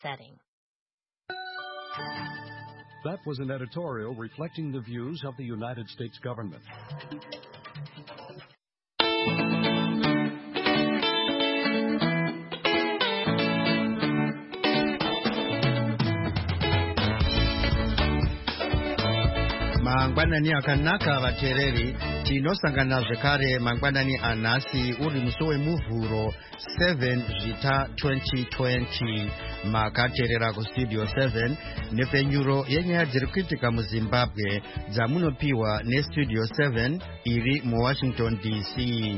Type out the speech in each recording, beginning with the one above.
setting. That was an editorial reflecting the views of the United States government. Mangwanani akanaka vatereri tinosangana zvekare mangwanani anhasi uri musi wemuvhuro 7 zvita 2020 makateerera kustudio 7 nepfenyuro yenyaya dziri kuitika muzimbabwe dzamunopiwa nestudio 7 iri muwashington dc.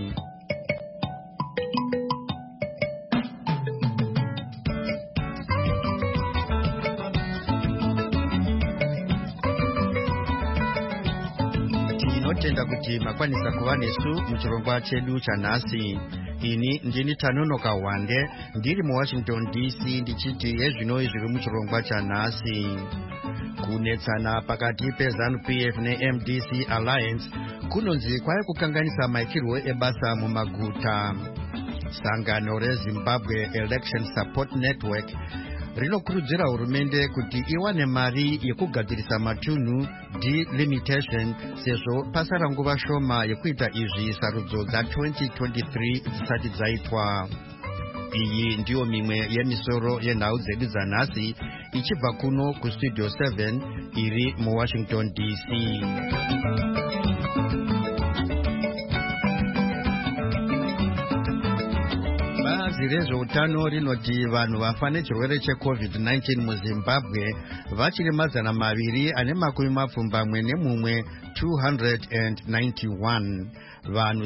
Tinotenda kuti makwanisa kuva nesu muchirongwa chedu chanhasi. Ini ndini Tanonoka Wande ndiri muwashington dc ndichiti yezvinoi zviri muchirongwa chanhasi. Kunetsana pakati peZANU-PF neMDC Alliance kunonzi kwai kukanganisa maitirwo ebasa mumaguta. Sangano reZimbabwe Election Support Network rinokurudzira hurumende kuti iwane mari yekugadzirisa matunhu delimitation sezvo pasara nguva shoma yekuita izvi sarudzo dza2023 dzisati dzaitwa. Iyi ndiyo mimwe yemisoro yenhau dzedu dzanhasi ichibva kuno kustudio 7 iri muwashington dc. Bazi rezveutano rinoti vanhu vafa nechirwere cheCovid-19 muZimbabwe vachiri 241 291. Vanhu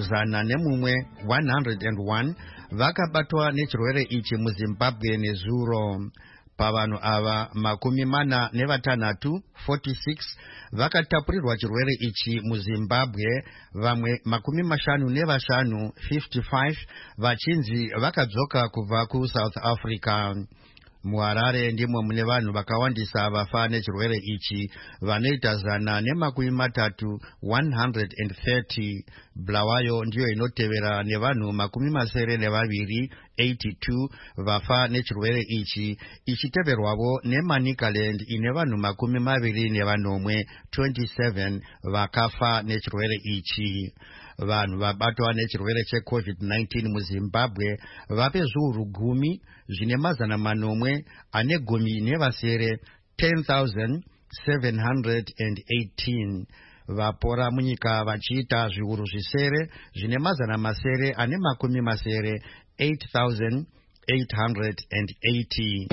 101 vakabatwa nechirwere ichi muZimbabwe nezuro. Pavanhu ava 46 vakatapurirwa chirwere ichi muZimbabwe, vamwe 55 vachinzi vakadzoka kubva kuSouth Africa. MuHarare ndimo mune vanhu vakawandisa vafa nechirwere ichi vanoita 130. Bulawayo ndiyo inotevera nevanhu 82 vafa nechirwere ichi, ichiteverwavo neManicaland ine vanhu 27 vakafa nechirwere ichi. Vanhu vabatwa nechirwere cheCovid-19 muZimbabwe vape zviuru 10 zvine 800 ane gumi nevasere 10,718. Vapora munyika vachiita zviuru zvisere zvine 800 ane makumi masere 8,880.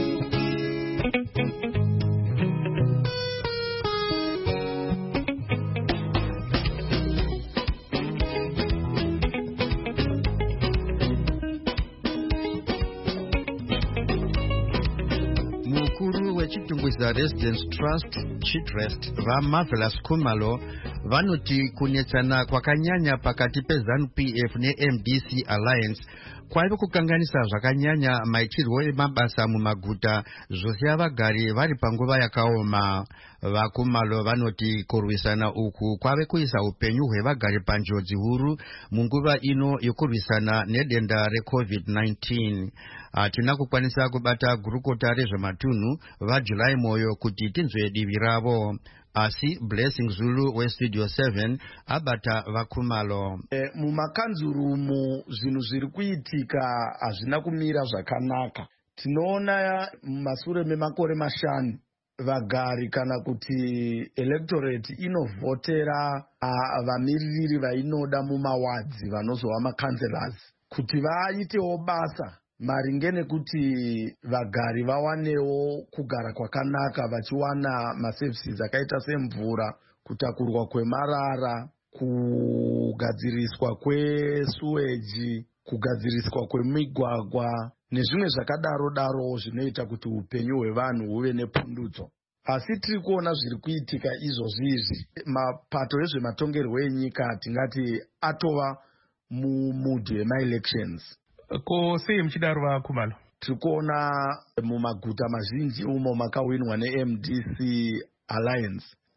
Chitungwiza Residence Trust Chitrest vaMarvelous Khumalo vanoti kunetsana kwakanyanya pakati peZANU-PF neMDC Alliance kwaiva kukanganisa zvakanyanya maitirwo emabasa mumaguta zvosiya vagari vari panguva yakaoma. VaKhumalo vanoti kurwisana uku kwave kuisa upenyu hwevagari panjodzi huru munguva ino yokurwisana nedenda reCovid-19. Hatina kukwanisa kubata gurukota rezvematunhu vaJulai Moyo kuti tinzwe divi ravo. Asi Blessing Zulu weStudio 7 abata vaKhumalo. Mumakanzurumu zvinhu zviri kuitika hazvina kumira zvakanaka. Tinoona mumashure memakore 5 vagari kana kuti electorate inovhotera vamiririri vainoda mumawadzi vanozova makanselors kuti vaitewo basa maringe nekuti vagari vawanewo kugara kwakanaka vachiwana maservices akaita semvura, kutakurwa kwemarara, kugadziriswa kwesuweji, kugadziriswa kwemigwagwa nezvimwe zvakadaro zvinoita kuti upenyu hwevanhu huve nepundutso. Asi tiri kuona zviri kuitika izvozvi, mapato ezvematongerwo enyika tingati atova mumudhi wema-elections. Ko sei muchidaro vaKhumalo? Tiri kuona mumaguta mazhinji umo makawinwa neMDC Alliance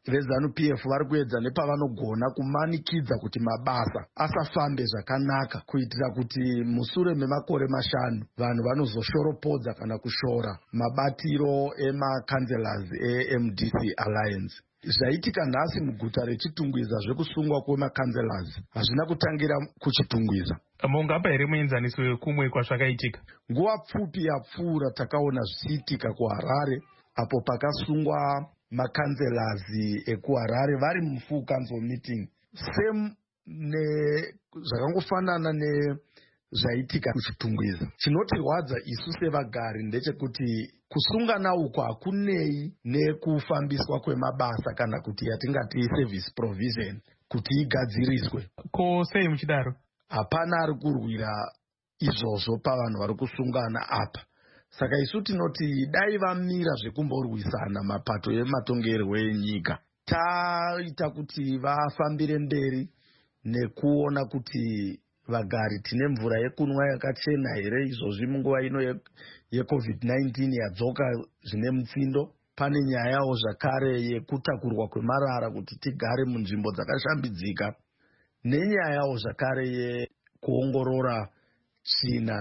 vezanu-pf vari kuedza nepavanogona kumanikidza kuti mabasa asafambe zvakanaka kuitira kuti musure memakore 5 vanhu vanozoshoropodza kana kushora mabatiro emakanzelas eMDC Alliance. Zvaitika nhasi muguta reChitungwiza zvekusungwa kwemakanzelas hazvina kutangira kuChitungwiza. Mungapa here muenzaniso wekumwe kwazvakaitika? Nguva pfupi yapfuura takaona zvichiitika kuHarare apo pakasungwa makanzelas ekuHarare vari mufull council meeting. Same zvakangofanana nezvaitika kuChitungwiza. Chinotirwadza isu sevagari ndechekuti kusungana uko hakunei nekufambiswa kwemabasa kana kuti yatingati service provision kuti igadziriswe. Ko sei muchidaro? Hapana ari kurwira izvozvo pavanhu vari kusungana apa. Saka isu tinoti dai vamira zvekumborwisana mapato ematongerwo enyika, taita kuti vafambire mberi nekuona kuti vagari tine mvura yekunwa yakachena here izvozvi munguva ino yeCovid-19 yadzoka zvine mutsindo. Pane nyayawo zvakare yekutakurwa kwemarara kuti tigare munzvimbo dzakashambidzika, nenyayawo zvakare yekuongorora tsvina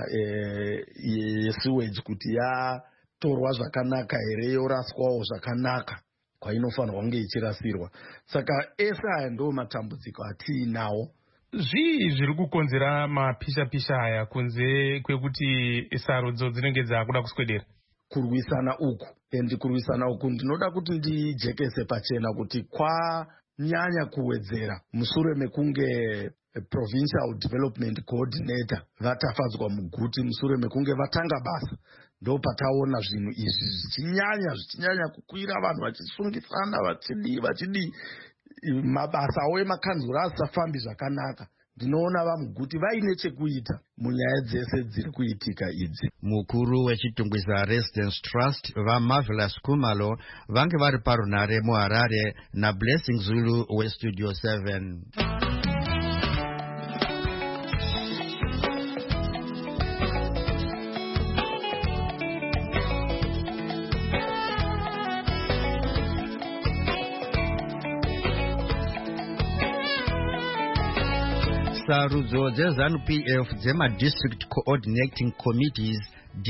yesewage kuti yatorwa zvakanaka here, yoraswawo zvakanaka kwainofanirwa kunge ichirasirwa. Saka ese aya ndo matambudziko atiinawo. Zvii zviri kukonzera mapisha-pisha aya kunze kwekuti sarudzo dzinenge dzakuda kuswedera? Kurwisana uku. Kurwisana uku ndinoda kuti ndijekese pachena kuti kwanyanya kuwedzera mushure mekunge Provincial Development Coordinator vatafadzwa muguti, mushure mekunge vatanga basa, ndo pataona zvinhu izvi zvichinyanya kukwira, vanhu vachisungisana vachidi mabasa awo emakanzura asafambi zvakanaka. Ndinoona vamuguti vaine chekuita munyaya dzese dziri kuitika idzi. Mukuru weChitungwiza Residence Trust vaMarvelous Khumalo vange vari parunare muHarare naBlessing Zulu weStudio 7. Sarudzo dzeZANU-PF dzema-District Coordinating Committees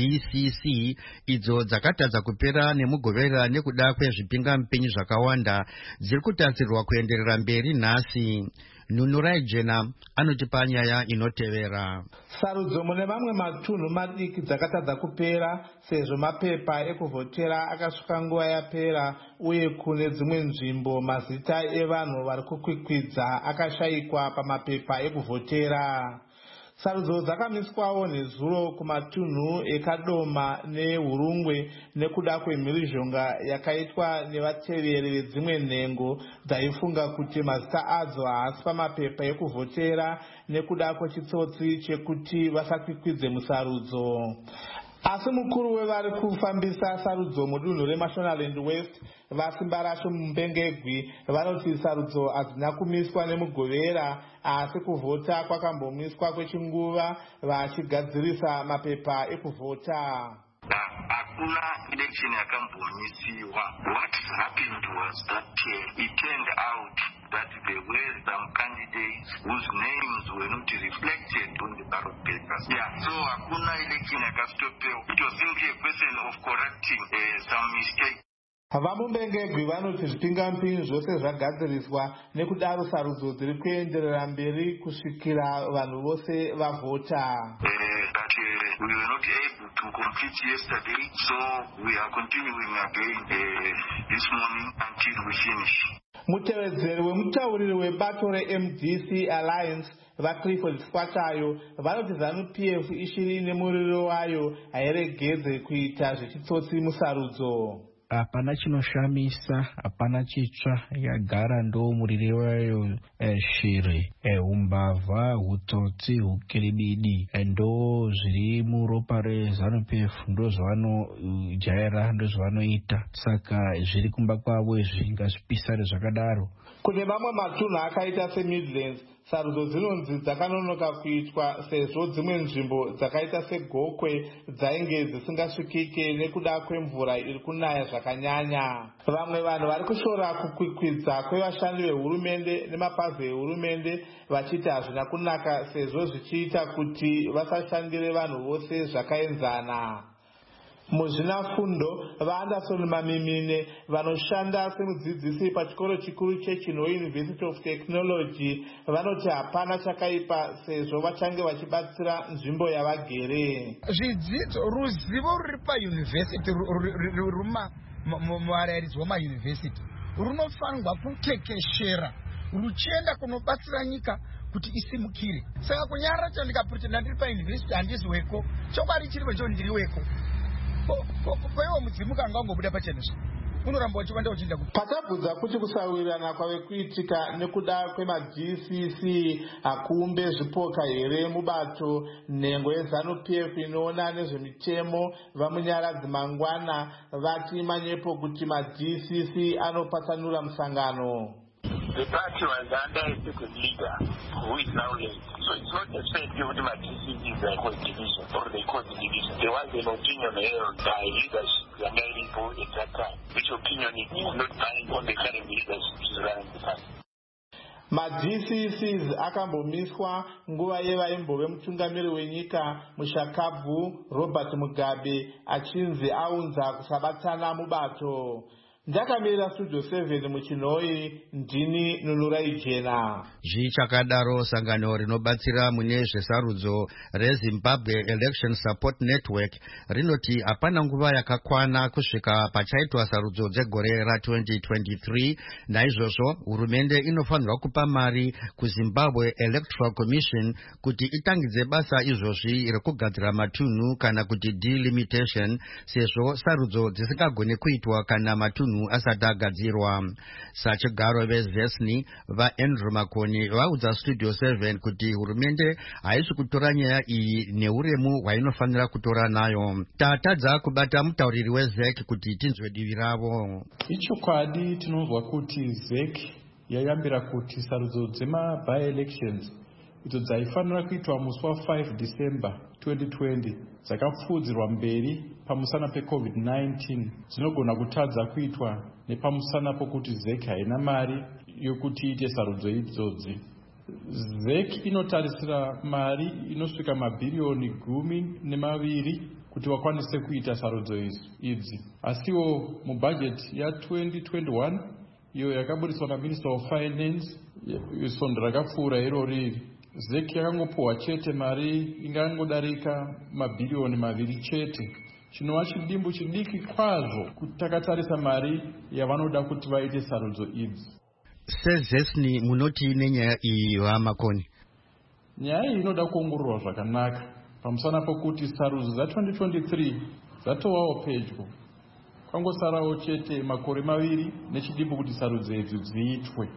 DCC idzo dzakatadza kupera nemugovera nekuda kwezvipingamupinyi zvakawanda dziri kutarisirwa kuenderera mberi nhasi. Nunurai Jena anotipa nyaya inotevera. Sarudzo mune mamwe matunhu madiki dzakatadza kupera sezvo mapepa ekuvhotera akasvika nguva yapera uye kune dzimwe nzvimbo mazita evanhu vari kukwikwidza akashayikwa pamapepa ekuvhotera. Sarudzo dzakamiswawo nezuro kumatunhu eKadoma neHurungwe nekuda kwemhirizhonga yakaitwa nevateveri vedzimwe nhengo dzaifunga kuti mazita adzo haasi pamapepa ekuvhotera nekuda kwechitsotsi chekuti vasakwikwidze musarudzo. Asi mukuru wevari kufambisa sarudzo mudunhu reMashonaland West vaSimbarasho Mumbengegwi vanoti sarudzo hadzina kumiswa nemugovera asi kuvhota kwakambomiswa kwechinguva vachigadzirisa mapepa ekuvhota. Hakuna election yakambomisiwa. What happened was that it turned out that there were some candidates whose names were not reflected on the ballot papers. So hakuna election yakastopewa. It was simply a question of correcting some mistakes. VaMumbengegwi vanoti zvipingamupinyi zvose zvagadziriswa nekudaro sarudzo dziri kuenderera mberi kusvikira vanhu vose vavhota. We were not able to complete yesterday, so we are continuing again this morning until we finish. Mutevedzeri wemutauriri webato reMDC Alliance vaClifford Squatayo vanoti ZANU-PF ichiri nemuriro wayo hairegedze kuita zvechitsotsi musarudzo. Hapana chinoshamisa, hapana chitsva, yagara ndo muriro wayo shiri, umbavha, hutsotsi, hukiribidi, ndo zviri muropa reZANU-PF ndo zvavanojaira, ndo zvavanoita. Saka zviri kumba kwavo izvi ngazvipisare zvakadaro. Kune mamwe matunhu akaita seMidlands, sarudzo dzinonzi dzakanonoka kuitwa sezvo dzimwe nzvimbo dzakaita segokwe dzainge dzisingasvikike nekuda kwemvura iri kunaya zvakanyanya. Vamwe vanhu vari kushora kukwikwidza kwevashandi vehurumende nemapazi ehurumende vachiti hazvina kunaka sezvo zvichiita kuti vasashandire vanhu vose zvakaenzana. Muzvinafundo vaAnderson Mamimine vanoshanda semudzidzisi pachikoro chikuru cheChinho University of Technology vanoti hapana chakaipa sezvo vachange vachibatsira nzvimbo yavagere. Zvidzidzo ruzivo ruri payunivhesiti muvarairidzi vemayunivhesiti runofanirwa kutekeshera ruchienda kunobatsira nyika kuti isimukire. Saka kunyarara chandikapurutenda ndiri payunivhesiti handizweko chokwadi chiripo cho ndiriweko. Kwaiwo mudzimu kanga ungobuda pachenezvo unoramba uchivanda uchinda kuti patabvudza kuti kusawirirana kwave kuitika nekuda kwemaGCC hakumbe zvipoka here mubato nhengo yeZANU-PF inoona nezvemitemo vamunyaradzi mangwana vati manyepo kuti maGCC anopatsanura musangano. The party was under a second leader who is now late. So it's not necessarily that my DCC is a cause division or the cause division. There was an opinion held by leadership, the American at that time, which opinion is not binding on the current leadership is running the party. MaGCCs akambomiswa nguva yevaimbove mutungamiri wenyika muShakabvu Robert Mugabe achinzi aunza kusabatsana mubato. Ndakamirira Studio 7 muChinoi, ndini Nunurai Jena. Zvichakadaro sangano rinobatsira mune zvesarudzo reZimbabwe Election Support Network rinoti hapana nguva yakakwana kusvika pachaitwa sarudzo dzegore ra2023. Naizvozvo hurumende inofanirwa kupa mari kuZimbabwe Electoral Commission kuti itangidze basa izvozvi rekugadzira matunhu kana kuti delimitation sezvo sarudzo dzisingagone kuitwa kana matunhu asati agadzirwa. Sachigaro veZesni vaAndrew Makoni vaudza Studio 7 kuti hurumende haisi kutora nyaya iyi neuremu hwainofanira kutora nayo. Tatadza kubata mutauriri weZEC kuti tinzwe divi ravo. Ichokwadi tinonzwa kuti ZEC yayambira kuti sarudzo dzema-by-elections idzo dzaifanira kuitwa musi wa5 December 2020 dzakapfuudzirwa mberi pamusana peCovid-19 dzinogona kutadza kuitwa nepamusana pokuti ZEC haina mari yokuti iite sarudzo idzodzi. ZEC inotarisira mari inosvika mabhiriyoni 12 kuti vakwanise kuita sarudzo idzi. Asiwo mubhajeti ya2021 iyo yakaburiswa naMinister of Finance isondo rakapfuura irori ZEC yakangopuhwa chete mari ingangodarika mabhiriyoni 2 chete. Chinova chidimbu chidiki kwazvo kuti takatarisa mari yavanoda kuti vaite sarudzo idzi. SeZesni munoti nenyaya iyi vaMakoni? Nyaya iyi inoda kuongororwa zvakanaka pamusana pokuti sarudzo dza2023 dzatovawo pedyo. Kwangosarawo chete makore 2 nechidimbu kuti sarudzo idzi dziitwe.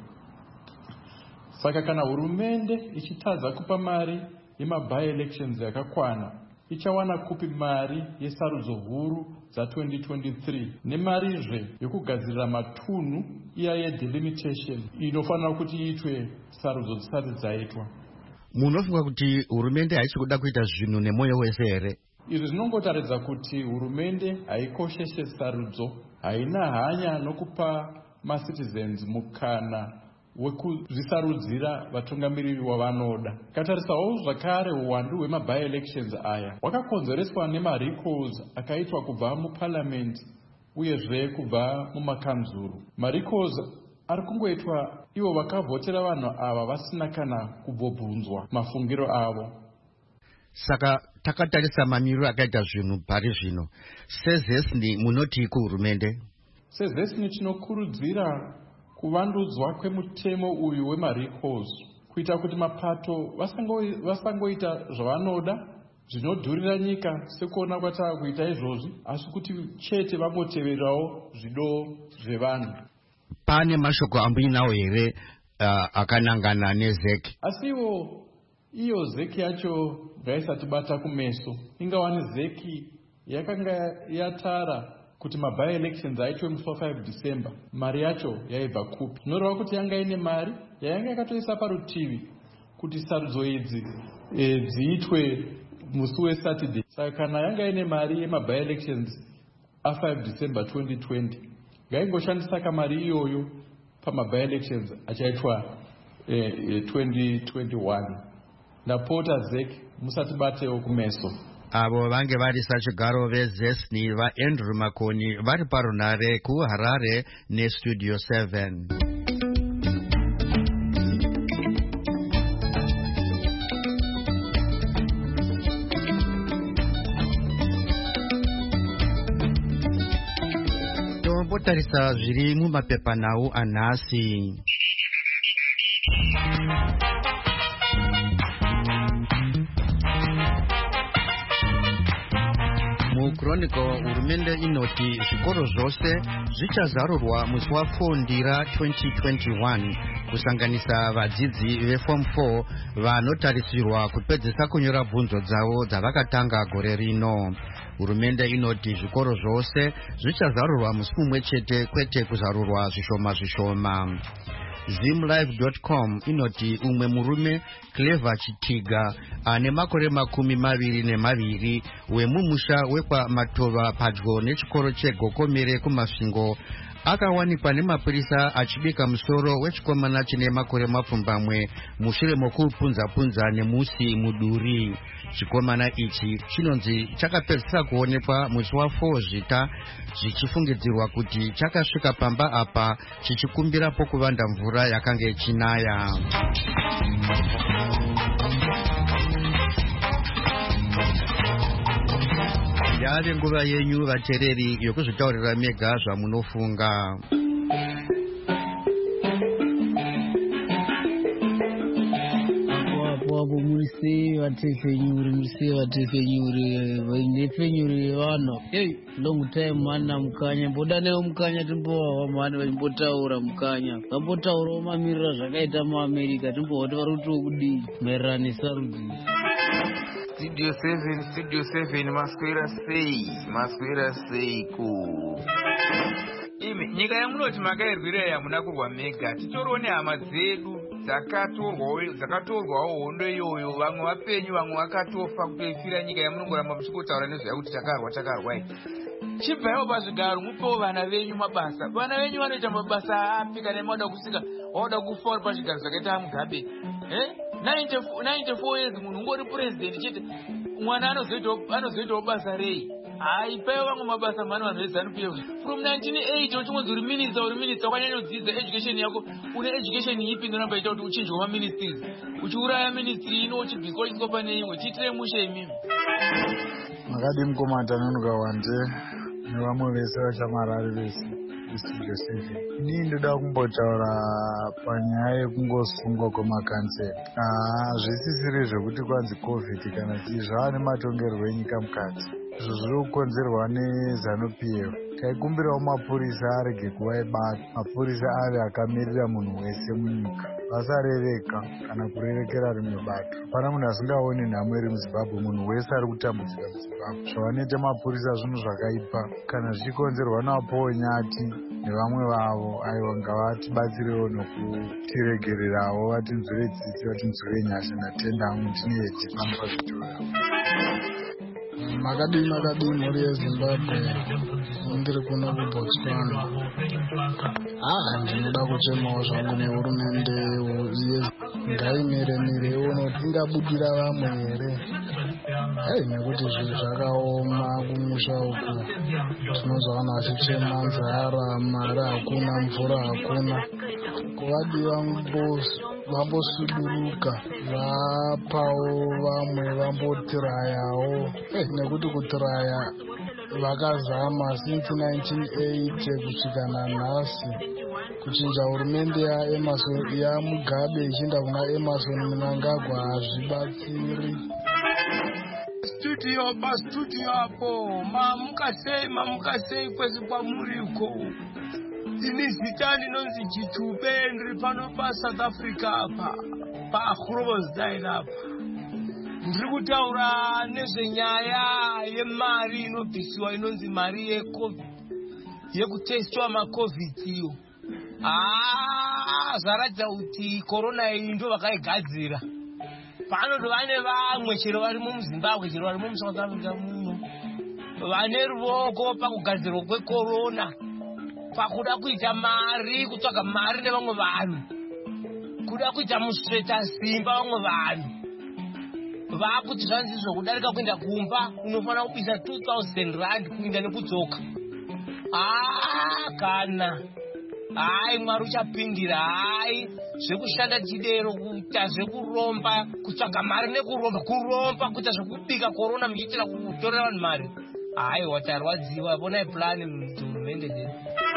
Saka kana hurumende ichitadza kupa mari yema-by-elections yakakwana, ichawana kupi mari yesarudzo huru dza2023 nemarizve yokugadzirira matunhu iya yedelimitation inofanira kuti iitwe sarudzo dzisati dzaitwa. Munofunga kuti hurumende haisi kuda kuita zvinhu nemoyo wese here? Izvi zvinongotaridza kuti hurumende haikosheshe sarudzo, haina hanya nokupa macitizens mukana wekuzvisarudzira vatungamiriri wavanoda. Katarisawo zvakare uwandu hwema-by-elections aya hwakakonzereswa nemarecalls akaitwa kubva muparliament uyezve kubva mumakanzuru. Marecalls ari kungoitwa ivo vakavhotera vanhu ava vasina kana kubvobvunzwa mafungiro avo. Saka takatarisa mamiriro akaita zvinhu pari zvino. SeZesni munoti kuhurumende? SeZesni tinokurudzira kuvandudzwa kwemutemo uyu wemarecalls kuita kuti mapato vasangoita zvavanoda zvinodhurira nyika sekuona kwatava kuita izvozvi, asi kuti chete vangoteverawo zvido zvevanhu. Pane mashoko amboinawo here akanangana neZEC? Asiwo iyo ZEC yacho ngaisatibata kumeso. Ingawani ZEC yakanga yatara kuti ma-by-elections aitwe musi wa5 December, mari yacho yaibva kupi? Zvinoreva kuti yanga ine mari yayanga yakatoisa parutivi kuti sarudzo idzi dziitwe musi weSaturday. Saka kana yanga ine mari yema-by-elections a5 December 2020 ngaingoshandisa kamari iyoyo pama-by-elections achaitwa 2021. Ndapota ZEC musatibatewo kumeso. Avo vange vari sachigaro vezesni vaAndrew Makoni vari parunare kuHarare neStudio 7. Tombotarisa zviri mumapepanhau anhasi. Chronicle hurumende inoti zvikoro zvose zvichazarurwa musi wa4 Ndira 2021 kusanganisa vadzidzi veform 4 vanotarisirwa kupedzisa kunyora bvunzo dzavo dzavakatanga gore rino. Hurumende inoti zvikoro zvose zvichazarurwa musi mumwe chete, kwete kuzarurwa zvishoma zvishoma. Zimlive.com inoti umwe murume Clever Chitiga ane makore 22 wemumusha wekwa Matova padyo nechikoro cheGokomere kumasvingo akawanikwa nemapurisa achibika musoro wechikomana chine makore 20 mushure mokupunza nemusi muduri. Chikomana ichi chinonzi chakapedzisa kuonekwa musi wa4 Zvita zvichifungidzirwa kuti chakasvika pamba apa chichikumbira pokuvanda mvura yakanga ichinaya. Yave nguva yenyu vateereri yokuzvitaurira mega zvamunofunga. Murisi vatefenyuri ndefenyuri vano long time mana mukanya mboda newo mukanya timbowawa mani vachimbotaura mukanya vambotaurawo mamirira zvakaita muAmerica timboti vari kuti kudii maererano nesarudzo. Studio 7 maswera sei ku imi nyika yamunoti makairwira yamuna kurwa mega. Titoriwo nehama dzedu dzakatorwawo hondo iyoyo, vamwe vapenyu vamwe vakatofa kutoifira nyika yamunongoramba muchikotaura nezvayakuti takarwa chibvayo pazvigaro mupewo vana venyu mabasa. Vana venyu vanoita mabasa api kana mauda kusika wauda kufa uri pazvigaro zvakaita Mugabe 94 years munhu ungori president chete, mwana anozoitawo basa rei? Haipayo vamwe mabasa mani vanhu veZANU-PF from 1980 uchingonzi uri minista wakanyanyodzidza education yako. Une education ipi inoramba ita kuti uchinjwa maministries, uchiuraya ministry ino uchibviswa uchiswa pane imwe? Chiitire mushe imimi. Makadi mukomata nonoka wande nevamwe vese vachamarari vese Studio 7. Inini ndoda kumbotaura panyaya yekungosungwa kwemakanseri. Zvisisiri zvekuti kwanzi COVID kana chii, zvava nematongerwo enyika mukati. Izvo zviri kukonzerwa neZANU-PF. Taikumbirawo mapurisa arege kuva ebata, mapurisa ave akamirira munhu wese munyika, vasarereka kana kurerekera rimwe bato. Hapana munhu asingaoni nhamo iri muZimbabwe, munhu wese ari kutambudzika muZimbabwe. Zvavanoita mapurisa zvinhu zvakaipa. Kana zvichikonzerwa naPaul Nyati nevamwe vavo, aiwa ngavatibatsirewo nokutiregererawo, vatinzwire tsitsi, vatinzwire nyasha. Ndatenda hangu tine heji panopa zvitora. Makadii mhuri yeZimbabwe, ndiri kuno kuBotswana. Ndinoda kuchemawo zvangu nehurumende ngaimiremire ione kuti ingabudira vamwe here. Nekuti zvinhu zvakaoma kumusha uku, tinozwa vanhu vachichema nzara, mari hakuna, mvura hakuna. Kuvadiwa vambosuduruka, vapawo vamwe vambotirayawo. Nekuti kutiraya vakazama since 1980 kusvika nanhasi kuchinja hurumende yaMugabe ichienda kuna Emerson Mnangagwa hazvibatsiri. Studio apo mamuka sei kwezi kwamuriko. Ini zita ndinonzi Chitube, ndiri pano paSouth Africa apa paGroblersdale apa. Ndiri kutaura nezvenyaya yemari inobvisiwa inonzi mari yekutestwa maCovid iyo. Zvaratidza kuti korona iyi ndo vakaigadzira. panotova nevamwe chero vari muzimbabwe chero vari mumusouth africa muno vane ruoko pakugadzirwa kwekorona, pakuda kuita mari, kutsvaga mari nevamwe vanhu, kuda kuita musveta simba vamwe vanhu. Vakuti zvanzizvo kudarika kuenda kumba unofanira kubisa 2,000 rand kuinda nekudzoka. Kana hai Mwari uchapindira. Hai zvekushanda chidero, kuita zvekuromba, kutsvaga mari nekuromba, kuita zvekubika korona muchiitira kutorera vanhu mari. Hai watarwadziwa. Vonai plani muhurumende dzedu.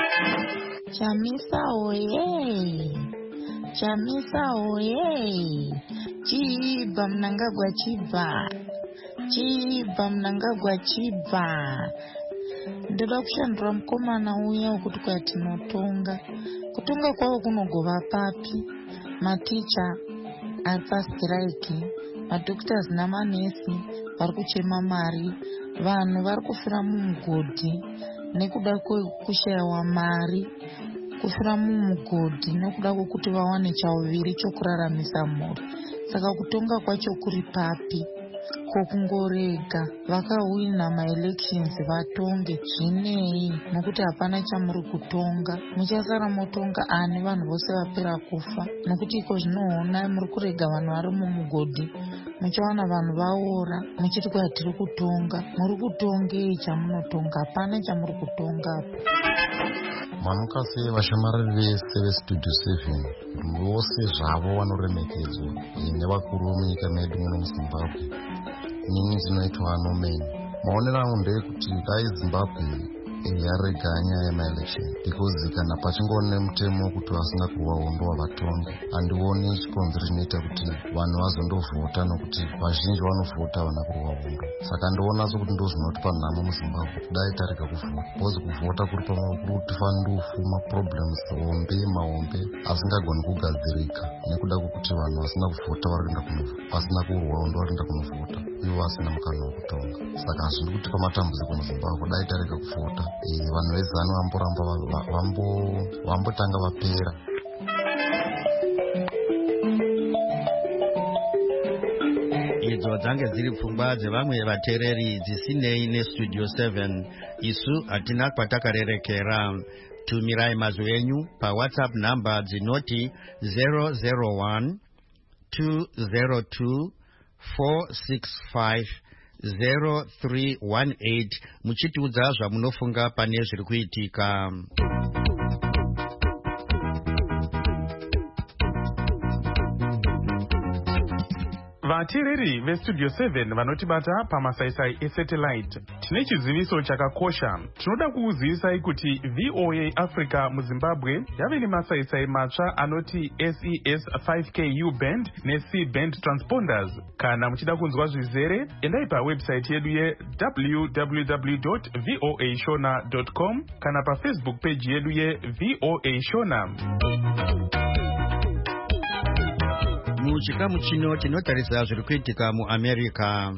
Chamisa oye, Chamisa oye, Chiba Mnangagwa Chiba, Chiba Mnangagwa Chiba. Ndoda kushandura mukomana uya wekuti kwatinotonga. Kutonga kwawo kunogova papi? Maticha ari pastirike, madhoktors namanesi vari kuchema mari, vanhu vari kufira mumugodhi nekuda kwekushayiwa mari, kufira mumugodhi nekuda kwekuti vawane chauviri chokuraramisa mhuri. Saka kutonga kwacho kuri papi? Kokungorega vakawina maelections vatonge zvinei, nokuti hapana chamuri kutonga. Muchasara motonga ani vanhu vose vapera kufa, nokuti iko zvinoona muri kurega vanhu vari mumugodhi. Muchawana vanhu vaora muchiti kwatiri kutonga. Muri kutongei chamunotonga? Hapana chamuri kutonga. Vanokasi vashamariri vese vestudio 7 vose zvavo vanoremekedzwa nevakuru munyika medu muno muZimbabwe. Inini ndinoitwa Nomeni. Maonero angu ndeyekuti dai Zimbabwe yarega nyaya yemaelection, because kana pachingoone mutemo wekuti vasina kuvawo vatonge, handioni chikonzero chinoita kuti vanhu vazondovhota, nokuti vazhinji vanovhota vana kuvawo. Saka ndioona sokuti ndozvinotipa nhamo muZimbabwe dai tarega kuvhota, because kuvhota kuri tifana ndofu maproblems mahombe asingagoni kugadzirika nekuda kwekuti vanhu vasina kuvhota vasina kurwawo ndovarienda kunovhota, ivo vasina mukana wekutonga. Saka hazvindi kutipa matambudziko muZimbabwe dai tarega kuvhota. Vanhu vezano vambotanga vapera. Idzo dzange dziri pfungwa dzevamwe vateereri dzisinei nestudio 7. Isu hatina kwatakarerekera. Tumirai mazwi enyu paWhatsApp namba dzinoti 001 202 465 0318 muchitiudza zvamunofunga pane zviri kuitika. Vateereri vestudio 7 vanotibata pamasaisai esatellite, tine chiziviso chakakosha. Tinoda kukuzivisai kuti VOA Africa muZimbabwe yave nemasaisai matsva anoti SES 5K U-band neC-band transponders. Kana muchida kunzwa zvizere, endai pawebsite yedu www.voashona.com kana pafacebook page yedu yeVOA Shona. Muchikamu chino tinotarisa zviri kuitika muAmerica.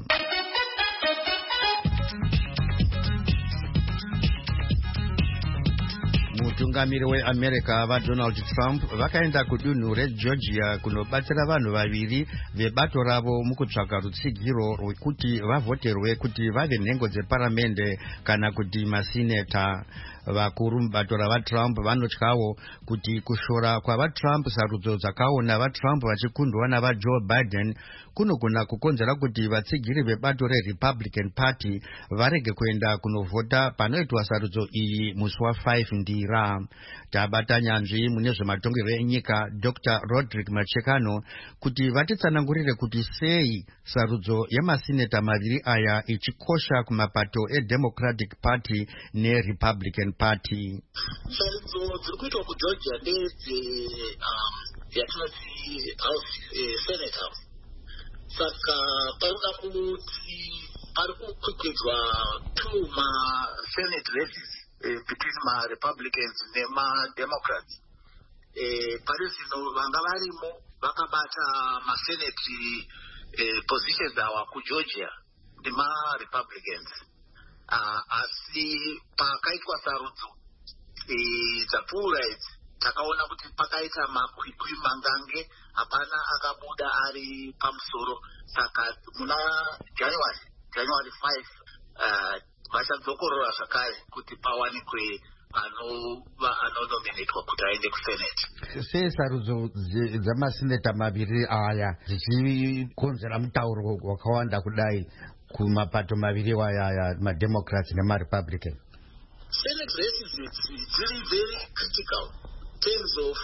Mutungamiri weAmerica vaDonald Trump vakaenda kudunhu reGeorgia kunobatsira vanhu vaviri vebato ravo mukutsvaga rutsigiro rwekuti vavhoterwe kuti vave nhengo dzeparamende kana kuti masineta. Vakuru mubato ravaTrump vanotyawo kuti kushora kwavaTrump sarudzo dzakaona vaTrump vachikundwa navaJoe Biden kunogona kukonzera kuti vatsigiri vebato reRepublican Party varege kuenda kunovhota panoitwa sarudzo iyi musi wa5 ndira. Tabata nyanzvi mune zvematongerwo enyika Dr. Roderick Machekano kuti vatitsanangurire kuti sei sarudzo yemasineta maviri aya ichikosha kumapato eDemocratic Party neRepublican Party. Sarudzo dziri kuitwa kuGeorgia ndedze yatinoti Senate House. Saka paroda kuti pari kukwikwidza two Senate races between Republicans Democrats. Pari zvino vanga varimo vakabata masenate positions awa kuGeorgia Republicans. Asi pakaitwa sarudzo dzapfuura idzi takaona kuti pakaita makwikwi mangange hapana akabuda ari pamusoro. Saka muna January 5 vachadzokorora zvakare kuti pawanikwe anonominatwa kuti aende kusenate. Sei sarudzo dzamaseneta maviri aya dzichikonzera mutauro wakawanda kudai kumapato maviri aya mademocrats nemarepublican? Senate races dziri very critical in terms of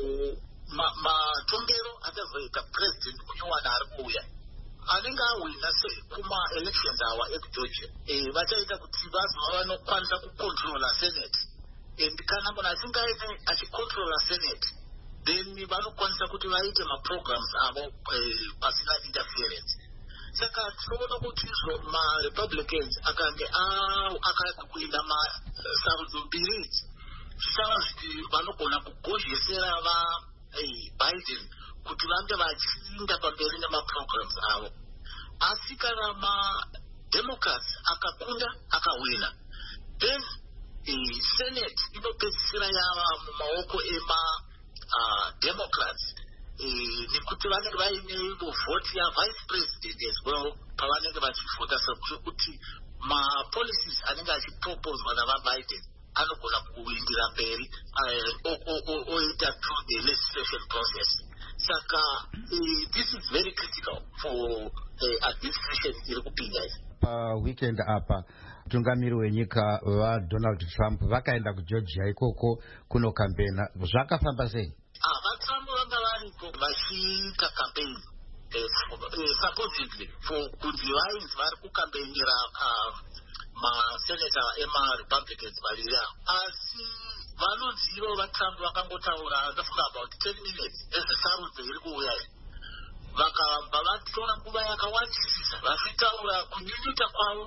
matongero achazoita president kunyuwana ari kuuya anenge awina kuma-elections awa ekugeorgia. Vachaita kuti vazova vanokwanisa kucontrola senate, and kana munhu asingaite achicontrola senate then vanokwanisa kuti vaite maprograms avo pasina interference. Saka tinoona kuti izvo ma-republicans akange akakuina masarudzo mbiri idzi zvichava zviti vanogona kugozhesera vaBiden kuti vange vachiinda pamberi nemaprograms avo. Asi kana mademocrats akakunda akawina then senate inopedzisira yava mumaoko ema-democrats nekuti vanenge vaine vhoti yavice president as well pavanenge vachivhota sekuti mapolicies anenge achiproposwa navaBiden anogona kuindira mberi oita through the legislation process. Saka this is very critical for administration iri kupinda iyi. Weekend apa mutungamiri wenyika vaDonald Trump vakaenda kuGeorgia ikoko kunokampena. Zvakafamba sei? VaTrump vanga variko vachiita campaign supposedly for kuti vainzi vari kukampenera maseneta ema-republicans vaviri avo. Asi vanonzivo vaTrump vakangotaura ndafunga about 10 minutes ezvesarudzo iri kuuya iyi. Vakabva vatora nguva yakawandisisa vachitaura kunyunyuta kwavo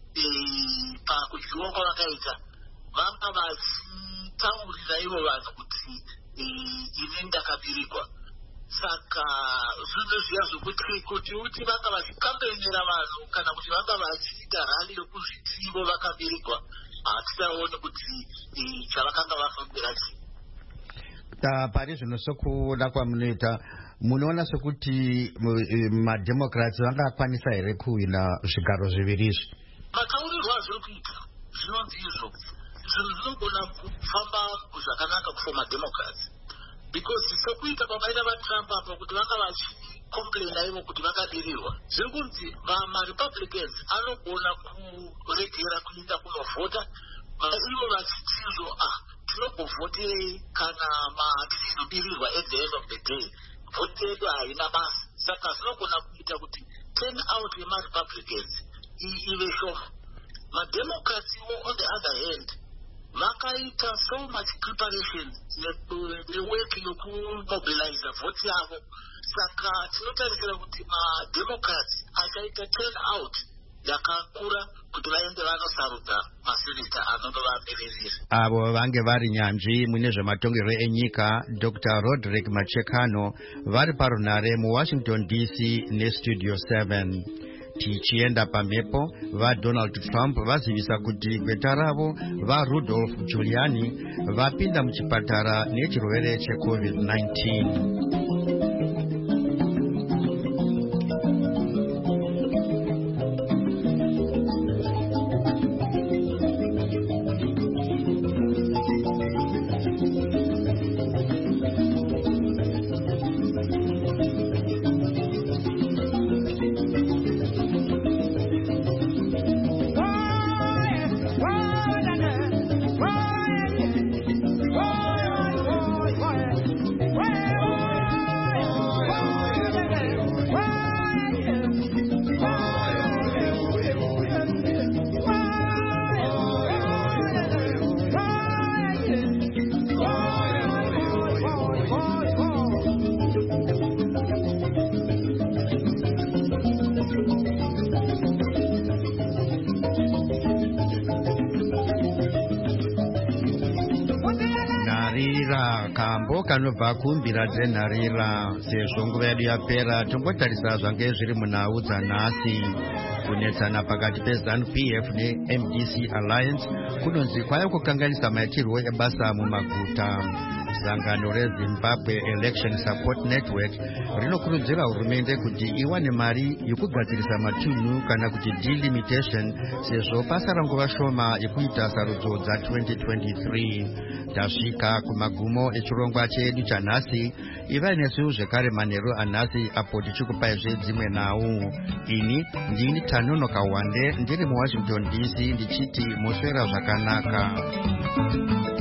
pakudyiwa kwavakaita. Vanga vachitaurira ivo vanhu kuti ini ndakabirikwa. Saka zvinhu zviya zvokuti kuti vanga vachikampenera vanhu kana kuti vanga vachiita rali yokuzviti ivo vakabirikwa hatisaoni kuti chavakanga vafambira chii. Pari zvino sokuda kwamunoita munoona sekuti mademocrats vangakwanisa here kuwina zvigaro zviviri izvi? Mataurirwo azviri kuita zvinonzi izvo zvinhu zvinogona kufamba zvakanaka for mademocrats because sekuita pavaita vaTrump apa kuti vanga vachicomplaina ivo kuti vakabirirwa. Zviri kunzi marepublicans anogona kuregera kuinda kunovhota ivo vachitizvo tinobhovhoterei kana tichizobirirwa at the end of the day vhoti yedu haina basa. Saka zvinogona kuita kuti turn out yemarepublicans ive shoma. Mademocrats on the other hand vakaita so much preparation nework yokumobilize vhoti yavo. Saka tinotarisira kuti mademocrats achaita turn out yakakura kuti vaende vanosarudza maseneta anovamirira. Avo vange vari nyanzvi mune zvematongerwo enyika Dr. Roderick Machekano vari parunare muWashington DC nestudio 7. Tichienda pamhepo vaDonald Trump vazivisa kuti gweta ravo vaRudolph Giuliani vapinda muchipatara nechirwere cheCovid-19. Kambo kanobva kumbira dzenharira sezvo nguva yedu yapera tombotarisa zvange zviri munhau dzanhasi. Kunetsana pakati peZANU-PF neMDC Alliance kunonzi kwaya kukanganisa maitirwo ebasa mumaguta. sangano reZimbabwe Election Support Network rinokurudzira hurumende kuti iwane mari yekugadzirisa matunhu kana kuti delimitation sezvo pasara nguva shoma yekuita sarudzo dza2023. Tasvika kumagumo echirongwa chedu chanhasi. Ivai nesu zvekare manheru anhasi apo tichikupaizve dzimwe nhau. Ini ndini Tanonoka Wande ndiri muWashington DC ndichiti moswera zvakanaka.